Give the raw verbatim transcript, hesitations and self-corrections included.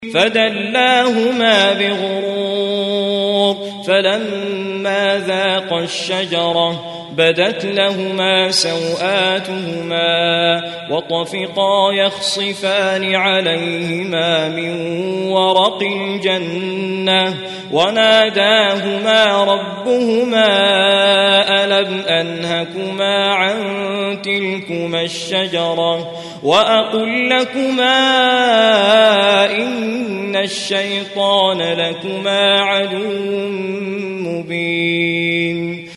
فدلاهما بغرور فلما ذاقا الشجرة بدت لهما سوآتهما وطفقا يخصفان عليهما من ورق الجنة وناداهما ربهما ألم أنهكما عن تلكما الشجرة وأقل لكما إن الشيطان لكما عدو مبين